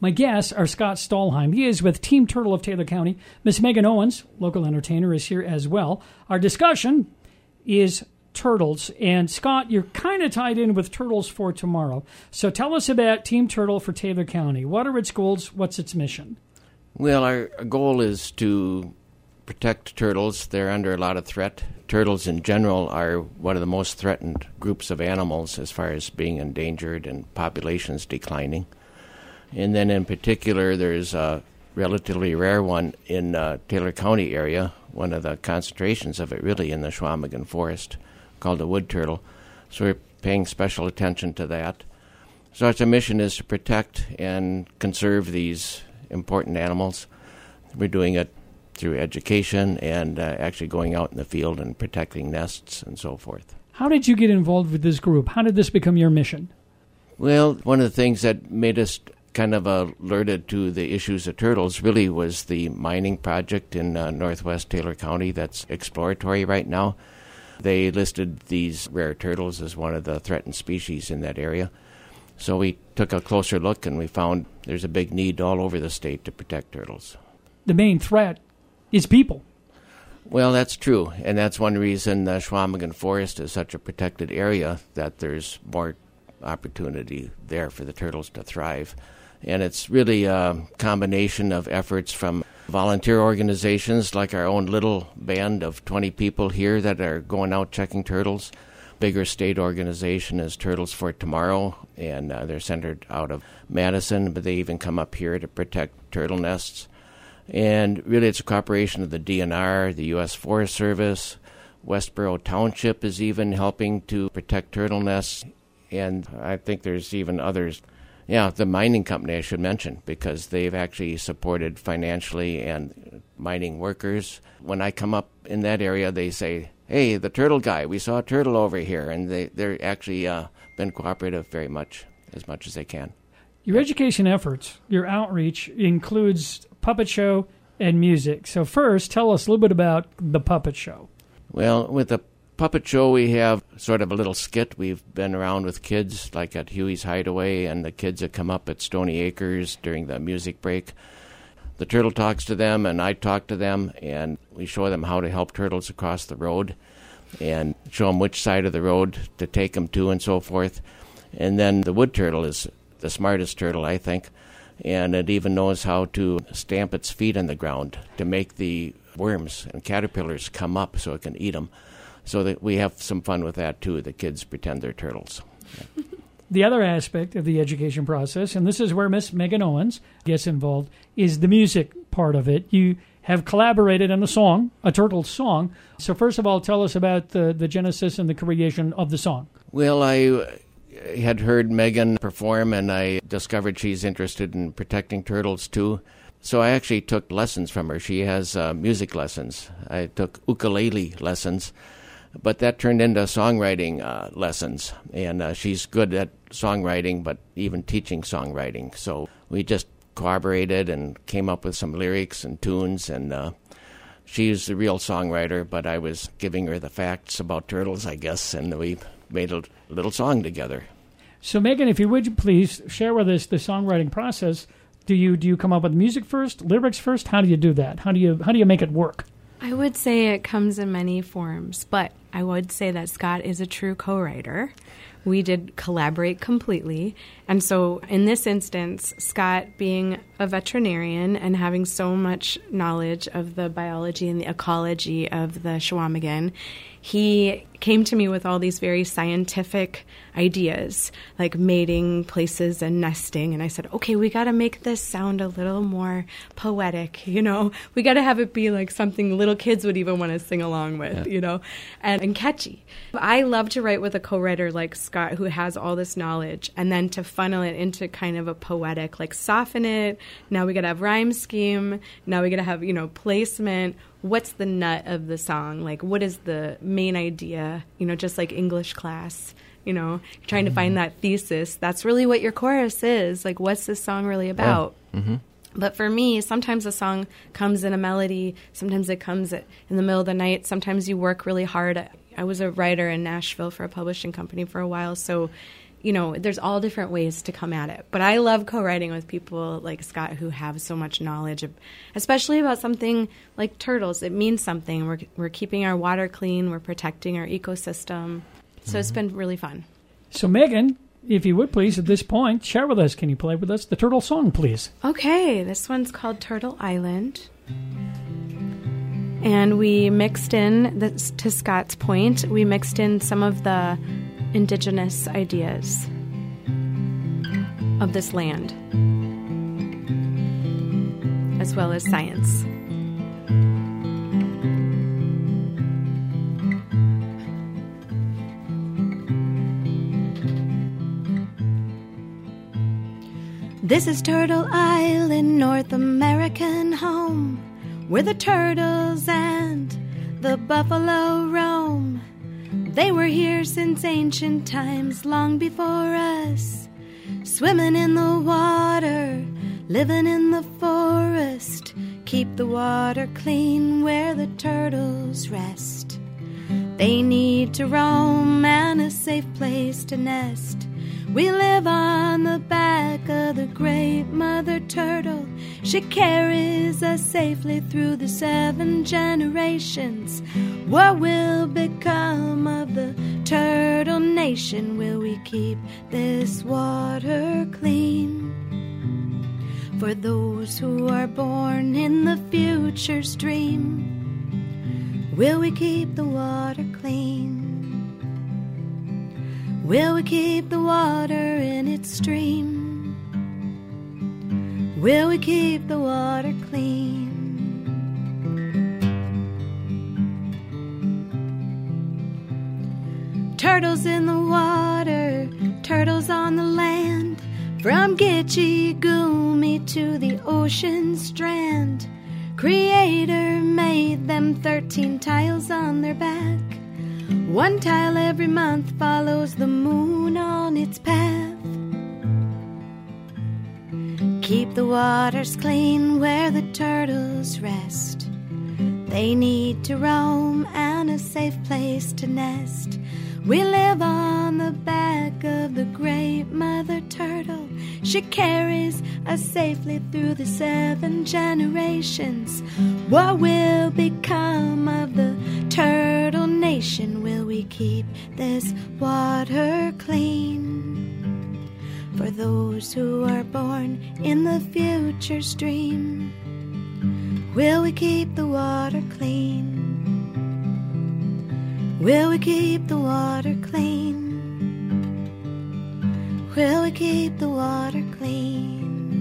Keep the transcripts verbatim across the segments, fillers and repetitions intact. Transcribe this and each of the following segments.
My guests are Scott Stallheim. He is with Team Turtle of Taylor County. Miss Megan Owens, local entertainer, is here as well. Our discussion is turtles. And Scott, you're kind of tied in with Turtles for Tomorrow. So tell us about Team Turtle for Taylor County. What are its goals? What's its mission? Well, our goal is to protect turtles. They're under a lot of threat. Turtles in general are one of the most threatened groups of animals as far as being endangered and populations declining. And then in particular, there's a relatively rare one in uh, Taylor County area, one of the concentrations of it really in the Chequamegon Forest, called the wood turtle. So we're paying special attention to that. So our mission is to protect and conserve these important animals. We're doing it through education and uh, actually going out in the field and protecting nests and so forth. How did you get involved with this group? How did this become your mission? Well, one of the things that made us kind of alerted to the issues of turtles really was the mining project in uh, northwest Taylor County that's exploratory right now. They listed these rare turtles as one of the threatened species in that area. So we took a closer look and we found there's a big need all over the state to protect turtles. The main threat is people. Well, that's true, and that's one reason the Chequamegon Forest is such a protected area, that there's more opportunity there for the turtles to thrive. And it's really a combination of efforts from volunteer organizations like our own little band of twenty people here that are going out checking turtles. Bigger state organization is Turtles for Tomorrow, and uh, they're centered out of Madison, but they even come up here to protect turtle nests. And really it's a cooperation of the D N R, the U S Forest Service. Westboro Township is even helping to protect turtle nests. And I think there's even others. Yeah, the mining company I should mention, because they've actually supported financially and mining workers. When I come up in that area, they say, hey, the turtle guy, we saw a turtle over here. And they, they're actually uh, been cooperative very much, as much as they can. Your education efforts, your outreach includes puppet show and music. So first, tell us a little bit about the puppet show. Well, with the puppet show, we have sort of a little skit. We've been around with kids, like at Huey's Hideaway, and the kids that come up at Stony Acres during the music break. The turtle talks to them, and I talk to them, and we show them how to help turtles across the road and show them which side of the road to take them to and so forth. And then the wood turtle is the smartest turtle, I think, and it even knows how to stamp its feet in the ground to make the worms and caterpillars come up so it can eat them. So that we have some fun with that, too. The kids pretend they're turtles. Yeah. The other aspect of the education process, and this is where Miss Megan Owens gets involved, is the music part of it. You have collaborated on a song, a turtle song. So first of all, tell us about the, the genesis and the creation of the song. Well, I had heard Megan perform, and I discovered she's interested in protecting turtles, too. So I actually took lessons from her. She has uh, music lessons. I took ukulele lessons. But that turned into songwriting uh, lessons, and uh, she's good at songwriting, but even teaching songwriting. So we just collaborated and came up with some lyrics and tunes, and uh, she's the real songwriter, but I was giving her the facts about turtles, I guess, and we made a little song together. So, Megan, if you would please share with us the songwriting process. Do you do you come up with music first, lyrics first? How do you do that? How do you how do you make it work? I would say it comes in many forms, but I would say that Scott is a true co-writer. We did collaborate completely. And so in this instance, Scott being a veterinarian and having so much knowledge of the biology and the ecology of the Chequamegon, he came to me with all these very scientific ideas, like mating places and nesting. And I said, okay, we got to make this sound a little more poetic, you know. We got to have it be like something little kids would even want to sing along with, yeah. you know, and, and catchy. I love to write with a co-writer like Scott who has all this knowledge, and then to funnel it into kind of a poetic, like soften it. Now we got to have rhyme scheme. Now we got to have, you know, placement. What's the nut of the song? Like, what is the main idea? You know, just like English class, you know, you're trying mm-hmm. to find that thesis. That's really what your chorus is. Like, what's this song really about? Yeah. Mm-hmm. But for me, sometimes a song comes in a melody. Sometimes it comes in the middle of the night. Sometimes you work really hard. I was a writer in Nashville for a publishing company for a while, so you know, there's all different ways to come at it. But I love co-writing with people like Scott who have so much knowledge, of, especially about something like turtles. It means something. We're we're keeping our water clean. We're protecting our ecosystem. So mm-hmm. it's been really fun. So Megan, if you would please, at this point, share with us. Can you play with us the turtle song, please? Okay, this one's called Turtle Island. And we mixed in, this, to Scott's point, we mixed in some of the indigenous ideas of this land, as well as science. This is Turtle Island, North American home, where the turtles and the buffalo roam. They were here since ancient times, long before us, swimming in the water, living in the forest. Keep the water clean where the turtles rest. They need to roam and a safe place to nest. We live on the back of the great mother turtle. She carries us safely through the seven generations. What will become of the turtle nation? Will we keep this water clean? For those who are born in the future's dream, will we keep the water clean? Will we keep the water in its stream? Will we keep the water clean? Turtles in the water, turtles on the land, from Gitche Gumi to the ocean strand. Creator made them thirteen tiles on their back. One tile every month follows the moon on its path. Keep the waters clean where the turtles rest. They need to roam and a safe place to nest. We live on the back of the great mother turtle. She carries us safely through the seven generations. What will become of the turtle nation? Will we keep this water clean? For those who are born in the future's dream, will we keep the water clean? Will we keep the water clean? Will we keep the water clean?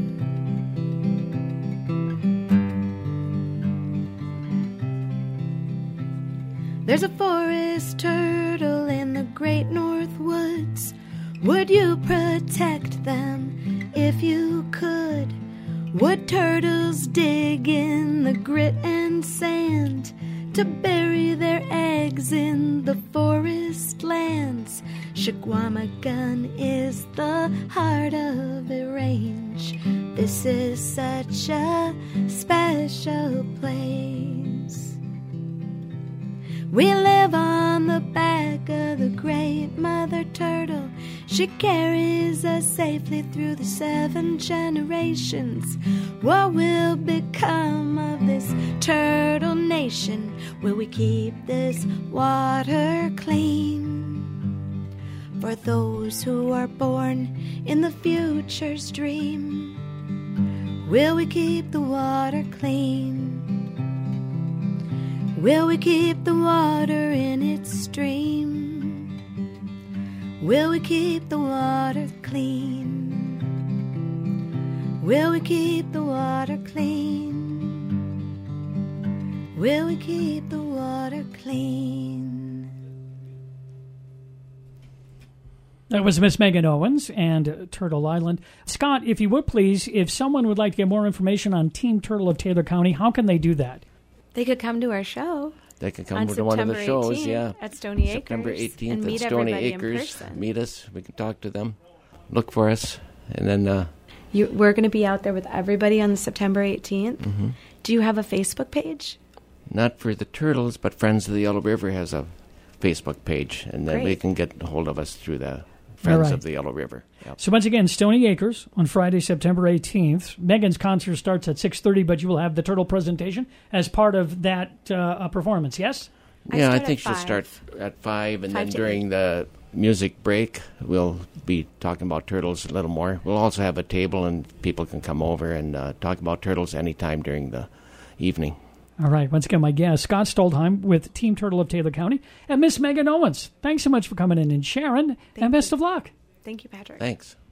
There's a forest turtle in the great north woods. Would you protect them if you could? Would turtles dig in the grit and sand to bury their eggs in the forest lands? Chequamegon is the heart of the range. This is such a special place. We live on the back of the great mother turtle. She carries us safely through the seven generations. What will become of this turtle nation? Will we keep this water clean? For those who are born in the future's dream, will we keep the water clean? Will we keep the water in its stream? Will we keep the water clean? Will we keep the water clean? Will we keep the water clean? That was Miss Megan Owens and uh, Turtle Island. Scott, if you would please, if someone would like to get more information on Team Turtle of Taylor County, how can they do that? They could come to our show. They can come on to one of the shows, yeah. At Stony Acres. September eighteenth and at meet Stony everybody Acres. in person. Meet us. We can talk to them. Look for us. And then... Uh, you, we're going to be out there with everybody on September eighteenth. Mm-hmm. Do you have a Facebook page? Not for the turtles, but Friends of the Yellow River has a Facebook page. And then Great. we can get a hold of us through the Friends right. of the Yellow River. Yep. So once again, Stony Acres on Friday, September eighteenth. Megan's concert starts at six thirty, but you will have the turtle presentation as part of that uh, performance, yes? I yeah, I start think at she'll five. start at five, and Five then to during eight. the music break, we'll be talking about turtles a little more. We'll also have a table, and people can come over and uh, talk about turtles anytime during the evening. All right. Once again, my guest, Scott Stoldheim with Team Turtle of Taylor County, and Miss Megan Owens. Thanks so much for coming in, and Sharon, Thank and best you. of luck. Thank you, Patrick. Thanks.